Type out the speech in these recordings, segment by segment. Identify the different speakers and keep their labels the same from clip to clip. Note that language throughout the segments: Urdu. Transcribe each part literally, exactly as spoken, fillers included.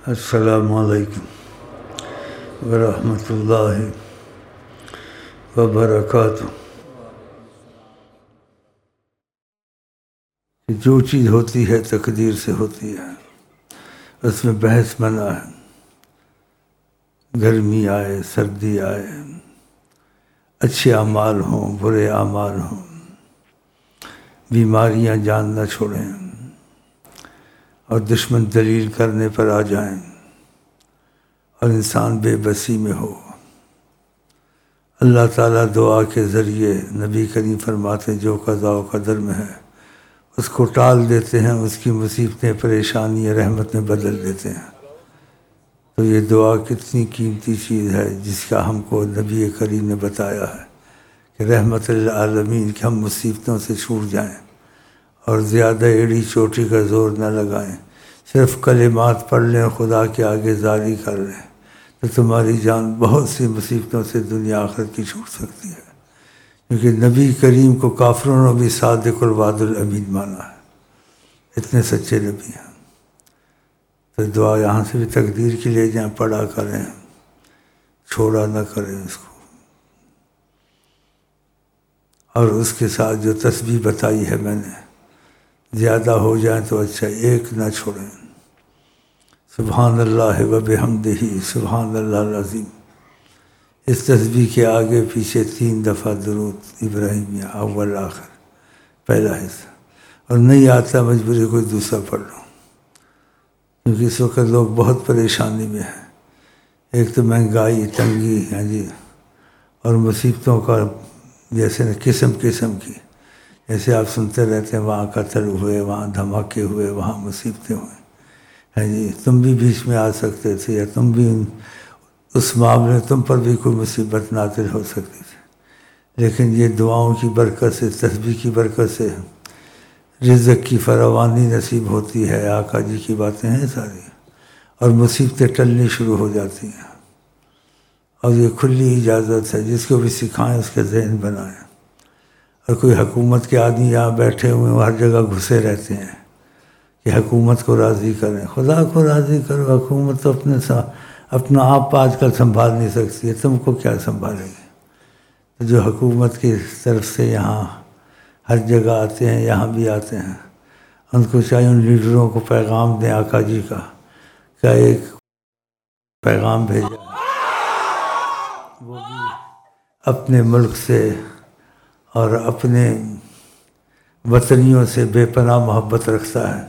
Speaker 1: السلام علیکم ورحمۃ اللہ وبرکاتہ۔ جو چیز ہوتی ہے تقدیر سے ہوتی ہے، اس میں بحث منع ہے۔ گرمی آئے، سردی آئے، اچھے اعمال ہوں، برے اعمال ہوں، بیماریاں جان نہ چھوڑیں اور دشمن دلیل کرنے پر آ جائیں اور انسان بے بسی میں ہو، اللہ تعالیٰ دعا کے ذریعے نبی کریم فرماتے ہیں جو قضاء و قدر میں ہے اس کو ٹال دیتے ہیں، اس کی مصیبتیں پریشانی رحمت میں بدل دیتے ہیں۔ تو یہ دعا کتنی قیمتی چیز ہے جس کا ہم کو نبی کریم نے بتایا ہے کہ رحمت للعالمین کہ ہم مصیبتوں سے چھوٹ جائیں اور زیادہ ایڑی چوٹی کا زور نہ لگائیں، صرف کلمات پڑھ لیں، خدا کے آگے زاری کر لیں تو تمہاری جان بہت سی مصیبتوں سے دنیا آخر کی چھوٹ سکتی ہے، کیونکہ نبی کریم کو کافروں نے بھی صادق الوعد الامین مانا ہے، اتنے سچے نبی ہیں۔ تو دعا یہاں سے بھی تقدیر کی لے جائیں، پڑھا کریں، چھوڑا نہ کریں اس کو۔ اور اس کے ساتھ جو تسبیح بتائی ہے میں نے، زیادہ ہو جائیں تو اچھا، ایک نہ چھوڑیں۔ سبحان اللہ و بحمدہ سبحان اللہ العظیم، اس تسبیح کے آگے پیچھے تین دفعہ درود ابراہیمیہ، اول آخر، پہلا حصہ، اور نہیں آتا مجبوری کوئی دوسرا پڑھ لو، کیونکہ اس وقت لوگ بہت پریشانی میں ہیں۔ ایک تو مہنگائی، تنگی، ہاں جی، اور مصیبتوں کا جیسے نا قسم قسم کی، جیسے آپ سنتے رہتے ہیں وہاں قتل ہوئے، وہاں دھماکے ہوئے، وہاں مصیبتیں ہوئیں، ہاں جی، تم بھی بیچ میں آ سکتے تھے، یا تم بھی اس معاملے تم پر بھی کوئی مصیبت نازل ہو سکتی تھی، لیکن یہ دعاؤں کی برکت سے، تسبیح کی برکت سے رزق کی فراوانی نصیب ہوتی ہے۔ آقا جی کی باتیں ہیں ساری، اور مصیبتیں ٹلنی شروع ہو جاتی ہیں، اور یہ کھلی اجازت ہے، جس کو بھی سکھائیں اس کے ذہن بنائیں۔ اور کوئی حکومت کے آدمی یہاں بیٹھے ہوئے ہیں، وہ ہر جگہ گھسے رہتے ہیں کہ حکومت کو راضی کریں، خدا کو راضی کرو، حکومت تو اپنے ساتھ اپنا آپ آج کل سنبھال نہیں سکتی ہے، تم کو کیا سنبھالے گی؟ تو جو حکومت کی طرف سے یہاں ہر جگہ آتے ہیں، یہاں بھی آتے ہیں، ان کو چاہیے ان لیڈروں کو پیغام دیں آقا جی کا، کیا ایک پیغام بھیجا ہے، وہ بھی اپنے ملک سے اور اپنے وطنیوں سے بے پناہ محبت رکھتا ہے۔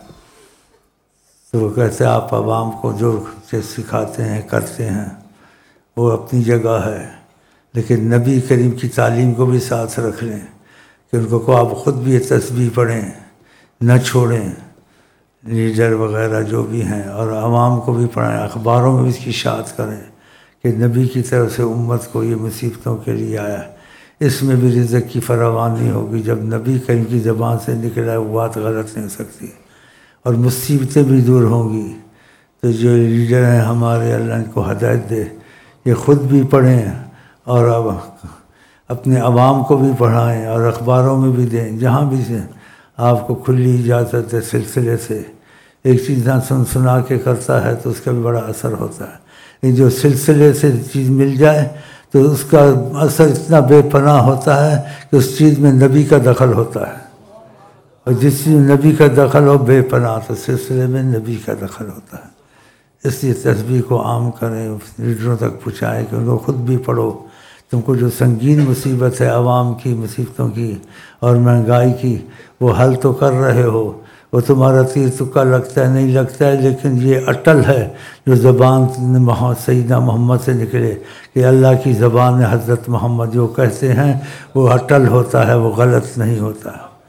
Speaker 1: تو وہ کہتے ہیں آپ عوام کو جو سکھاتے ہیں، کرتے ہیں، وہ اپنی جگہ ہے، لیکن نبی کریم کی تعلیم کو بھی ساتھ رکھ لیں کہ ان کو کو آپ خود بھی یہ تسبیح پڑھیں، نہ چھوڑیں، لیڈر وغیرہ جو بھی ہیں، اور عوام کو بھی پڑھائیں، اخباروں میں بھی اس کی اشاعت کریں کہ نبی کی طرف سے امت کو یہ مصیبتوں کے لیے آیا ہے، اس میں بھی رزق کی فراوانی ہوگی۔ جب نبی کریم کی زبان سے نکلا وہ بات غلط نہیں ہو سکتی، اور مصیبتیں بھی دور ہوں گی۔ تو جو لیڈر ہیں ہمارے، اللہ ان کو ہدایت دے، یہ خود بھی پڑھیں اور اب اپنے عوام کو بھی پڑھائیں اور اخباروں میں بھی دیں، جہاں بھی سے آپ کو کھلی اجازت ہے سلسلے سے۔ ایک چیز نہ سن سنا کے کرتا ہے تو اس کا بھی بڑا اثر ہوتا ہے، لیکن جو سلسلے سے چیز مل جائے تو اس کا اثر اتنا بے پناہ ہوتا ہے کہ اس چیز میں نبی کا دخل ہوتا ہے، اور جس چیز میں نبی کا دخل ہو بے پناہ، تو سلسلے میں نبی کا دخل ہوتا ہے۔ اس لیے تسبیح کو عام کریں، لیڈروں تک پہنچائیں کہ ان کو خود بھی پڑھو۔ تم کو جو سنگین مصیبت ہے عوام کی مصیبتوں کی اور مہنگائی کی، وہ حل تو کر رہے ہو، وہ تمہارا تیر تکا لگتا ہے نہیں لگتا ہے، لیکن یہ اٹل ہے جو زبان سیدنا محمد سے نکلے کہ اللہ کی زبان حضرت محمد جو کہتے ہیں وہ اٹل ہوتا ہے، وہ غلط نہیں ہوتا۔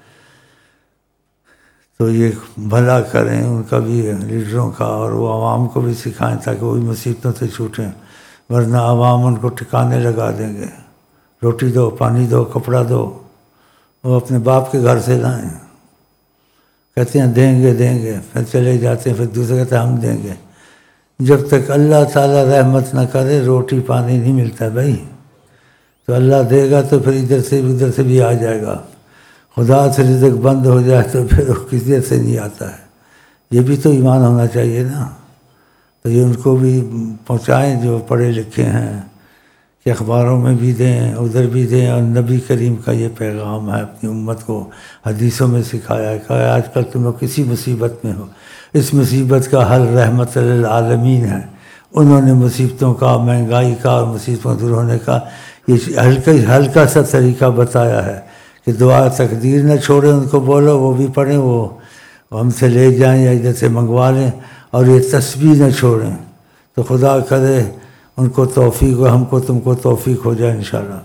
Speaker 1: تو یہ بھلا کریں ان کا بھی، لیڈروں کا، اور وہ عوام کو بھی سکھائیں تاکہ وہ مصیبتوں سے چھوٹیں، ورنہ عوام ان کو ٹھکانے لگا دیں گے، روٹی دو، پانی دو، کپڑا دو، وہ اپنے باپ کے گھر سے لائیں، کہتے ہیں دیں گے دیں گے، پھر چلے جاتے ہیں، پھر دوسرے کہتے ہیں ہم دیں گے۔ جب تک اللہ تعالیٰ رحمت نہ کرے روٹی پانی نہیں ملتا بھائی، تو اللہ دے گا تو پھر ادھر سے ادھر سے بھی آ جائے گا، خدا سے رزق بند ہو جائے تو پھر وہ کسی سے نہیں آتا ہے۔ یہ بھی تو ایمان ہونا چاہیے نا۔ تو یہ ان کو بھی پہنچائیں جو پڑھے لکھے ہیں، کہ اخباروں میں بھی دیں، ادھر بھی دیں، اور نبی کریم کا یہ پیغام ہے اپنی امت کو حدیثوں میں سکھایا ہے کہ آج کل تم لوگ کسی مصیبت میں ہو، اس مصیبت کا حل رحمت للعالمین ہے۔ انہوں نے مصیبتوں کا، مہنگائی کا اور مصیبتوں دور ہونے کا یہ ہلکا ہلکا سا طریقہ بتایا ہے کہ دعا تقدیر نہ چھوڑیں، ان کو بولو وہ بھی پڑھیں، وہ ہم سے لے جائیں یا ادھر سے منگوا لیں، اور یہ تسبیح نہ چھوڑیں۔ تو خدا کرے ان کو توفیق ہو، ہم کو تم کو توفیق ہو جائے انشاءاللہ۔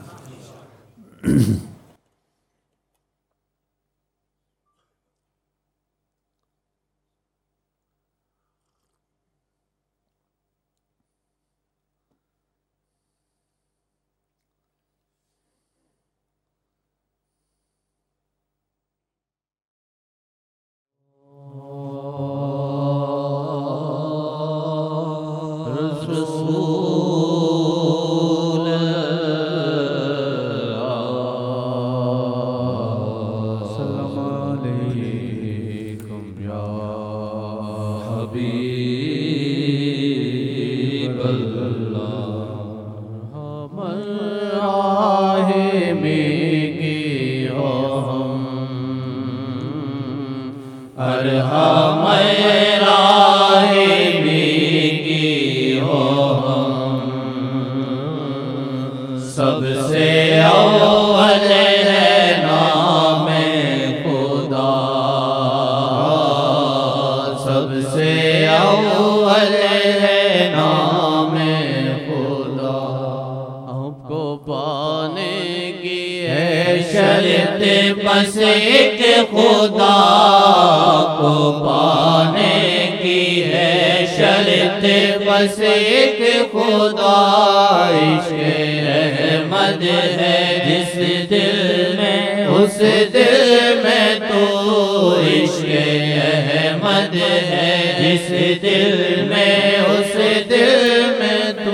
Speaker 2: بس ایک خدا کو پانے کی ہے شرط، بس ایک خدا عشق احمد ہے جس دل میں، اس دل میں تو عشق احمد ہے جس دل میں، اس دل میں تو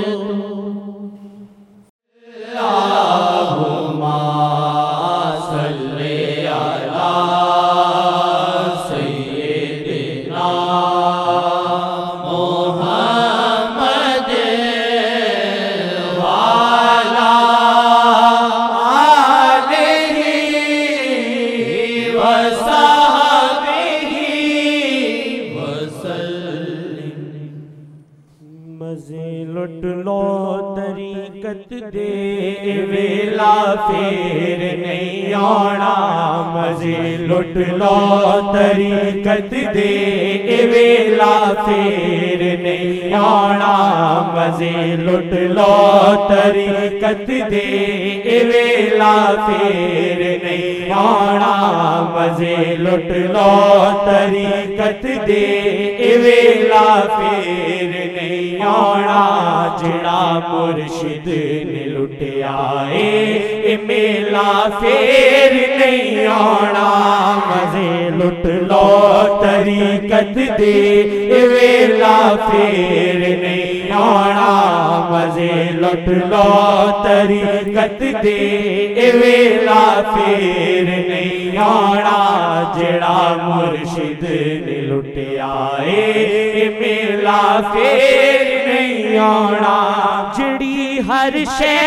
Speaker 2: پھر نہیں آنا، مزے لٹ لو طریقت دے ویلا پھر نہیں آنا، مزے لٹ لو طریقت دے ویلا پھر نہیں آنا، مزے لٹ لو طریقت دے ویلا پھر نہیں آنا، جڑا مرشد نے لٹیا اے میلا پھر نہیں آنا، مزے لٹ لو طریقت دے ویلا پھر نہیں آنا، مزے لٹ لو طریقت دے ویلا پھر نہیں آنا، جڑا مرشد نے لٹیا اے میلا پھر نہیں آنا، جڑی ہر شے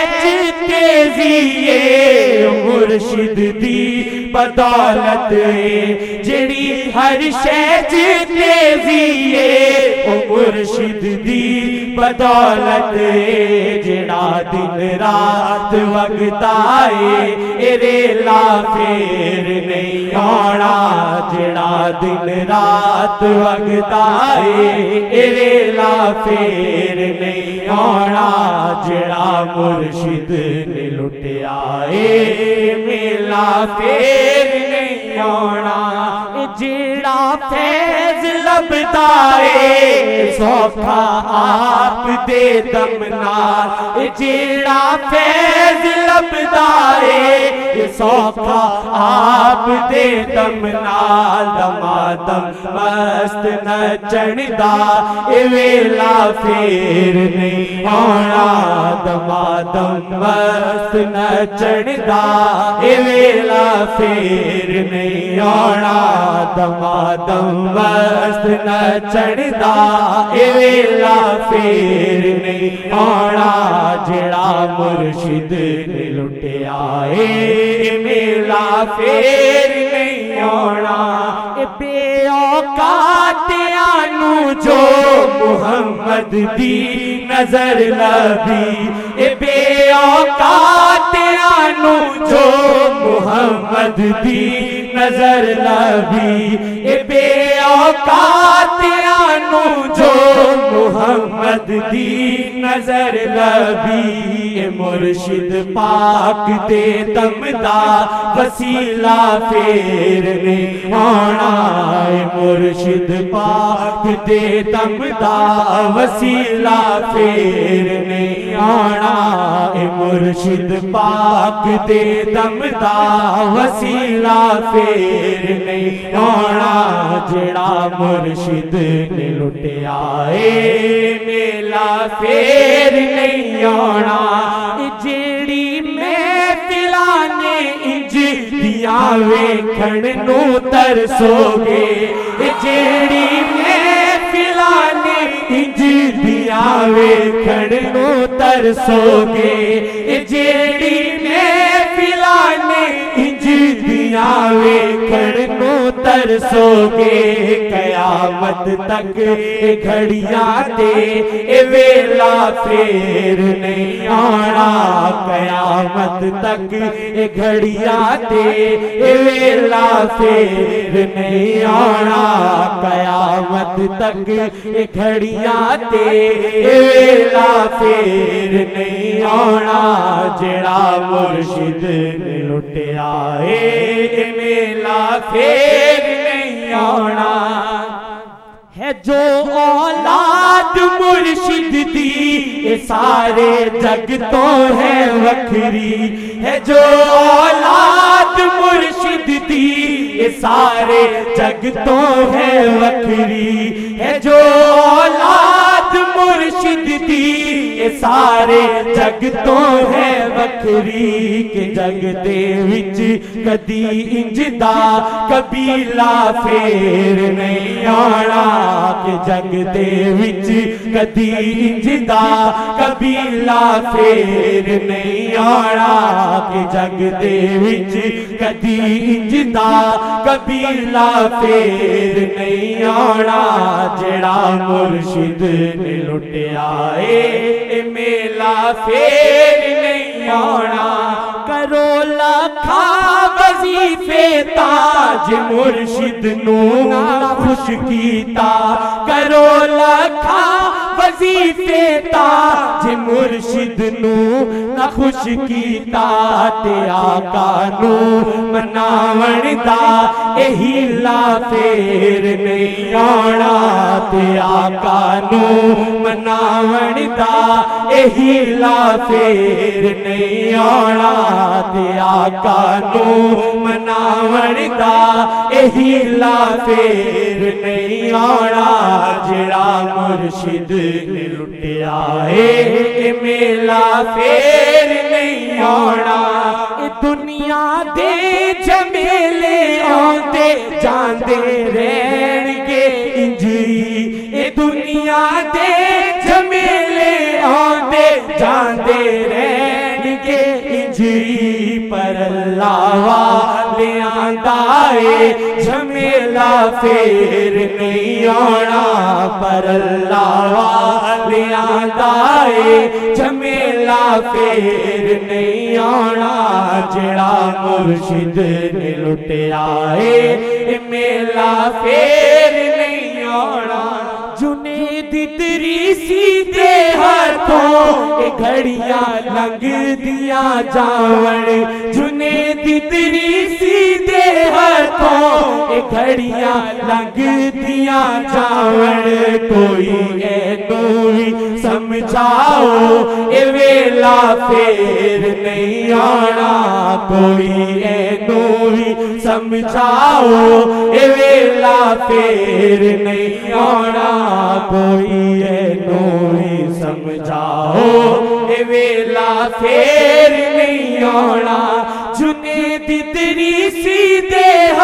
Speaker 2: تیزی ہے مرشد دی بدولت ہے، جڑی ہر شے تیزی ہے مرشد دی بدولت ہے، جڑا دن رات وقت آئے ریلا پھر نہیں آنا، جڑا دن رات وقت آئے ریلا پھر نہیں آنا، جڑا مرشد نے لٹیا اے میلا پھر نہیں آنا، جڑا فیض لبدا اے سوکھا آپ دے دم نال، جڑا فیض لبدا اے سوکھا آپ دے دم نال، دما دم مست نچن دا اے ویلا پھر نہیں آنا، دما دم مست نچن دا اے ویلا پھر نہیں آنا دما دم وست نہ چڑھدا اے ویلا پھر نہیں آنا جڑا مرشد نے لٹیا اے میلا پھر نہیں آنا اے بے اوقاتیاں نو جو محمد دی نظر لبی اے بے اوقاتیاں نو جو محمد دی نظر لبی اے بے اوقاتیاں نو جو محمد دی نظر لبی اے مرشد پاک دے دم دا وسیلہ پھر نہیں آنا اے مرشد پاک دے دم دا وسیلہ پھر نہیں آنا اے مرشد پاک دے دم دا وسیلہ پھر نہیں آنا جڑا مرشد نے لٹیا اے میلا پھر نہیں آنا جیڑی محفلاں نے انج دیاں ویکھن نو ترسو گے جیڑی محفلاں نے انج دیاں ویکھن نو ترسو گے جیڑی محفلاں نے انج دیاں ویکھن نو ترسو گے قیامت تک اے گھڑیاں تے اے ویلا پھر نہیں آنا قیامت تک اے گھڑیاں تے اے ویلا پھر نہیں آنا قیامت تک اے گھڑیاں تے اے ویلا پھر نہیں آنا جڑا مرشد نے لٹیا اے میلا پھر نہیں آنا ہے جو اولاد مرشد دی اے سارے جگ تو ہے وکھری ہے جو اولاد مرشد دی اے سارے جگ تو ہے وکھری ہے جو اولاد مرشد دی اے سارے جگ تو ہے وکھری کہ جگ دے وچ کدی انج دا قبیلہ پھر نہیں آنا کہ جگ دے وچ کدی انج دا قبیلہ پھر نہیں آنا کہ جگ دے وچ کدی انج دا قبیلہ پھر نہیں آنا جڑا مرشد نے لٹیا اے میلا پھر نہیں آنا کرو لکھا وظیفے تاج مرشد نو خوش کیتا کرو لکھا وظیفے تاج مرشد نو نہ خوش کیتا تے آقا نو مناون دا اہی لا پھر نہیں آنا تے آقا نو مناون دا اہی لا پھر نہیں آنا تے آقا نو مناون دا اہی لا پھر نہیں آنا جڑا مرشد نے لٹیا اے میلا پھر نہیں آنا اے دنیا دے جمیلے آندے جاندے رہن گے انجی اے دنیا دے جمیلے آندے جاندے رہن گے انجی پر اللہ والے آندائے جمیلہ پھر نہیں آنا پر اللہ والے آندائے جمیلہ پھر نہیں آنا جڑا مرشد نے لٹیا اے میلہ پھر نہیں آنا جنید ادریسی دے ہاتھوں اے گھڑیاں لنگ دیا جاون جنید ادریسی دے ہاتھوں اے گھڑیاں لنگ دیا جاون کوئی اے نوی سمجھاؤ اے ویلا پھر نہیں آنا کوئی اے نوی سمجھاؤ اے ویلا پھر نہیں آنا کوئی اے نوی سمجھاؤ اے ویلا پھر نہیں آنا جنید ادریسی دے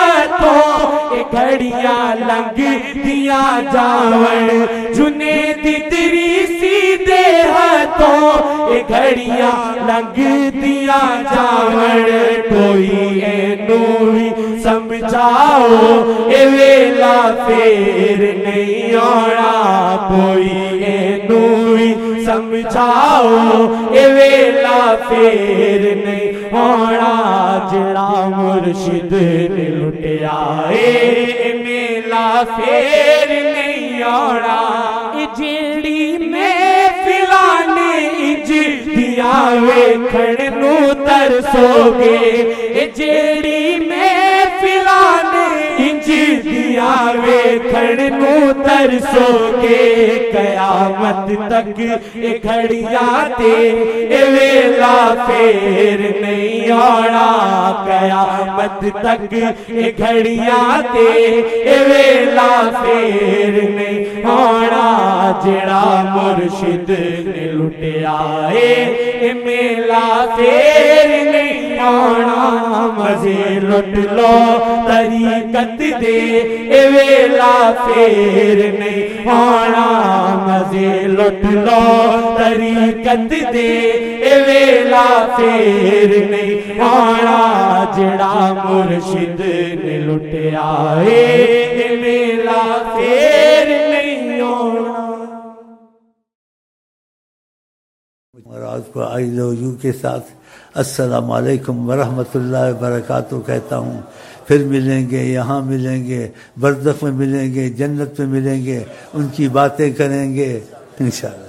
Speaker 2: اے گھڑیاں لنگ دیا جاون جنید تیری سیدھے ہاتھوں اے گھڑیاں لنگ دیا جاون کوئی اینو بھی سمجھاؤ اے ویلا پھر نہیں آنا کوئی اینو بھی سمجھاؤ اے ویلا پھر نہیں آنا جڑا مرشد نے لٹیا اے میلا پھر نہیں آنا اے جیڑی میں فلانے اج دیا ویکھن نو ترسو گے اے جیڑی میں فلانے انج دیا ویکھن نو ترسو گے قیامت تک اے گھڑیاں تے اے ویلا پھر نہیں آنا قیامت تک اے گھڑیاں تے اے ویلا پھر نہیں آنا جڑا مرشد نے لٹیا اے میلا پھر نہیں آنا مزے لٹ لو طریقت دے اے ویلا پھر نہیں آنا مزے لٹ لو طریقت دے اے ویلا پھر نہیں آنا جڑا مرشد نے لٹیا اے میلا پھر نہیں آنا۔
Speaker 1: اور آج کو آئی لو یو کے ساتھ السلام علیکم ورحمۃ اللہ وبرکاتہ کہتا ہوں۔ پھر ملیں گے، یہاں ملیں گے، برزخ میں ملیں گے، جنت میں ملیں گے، ان کی باتیں کریں گے انشاءاللہ۔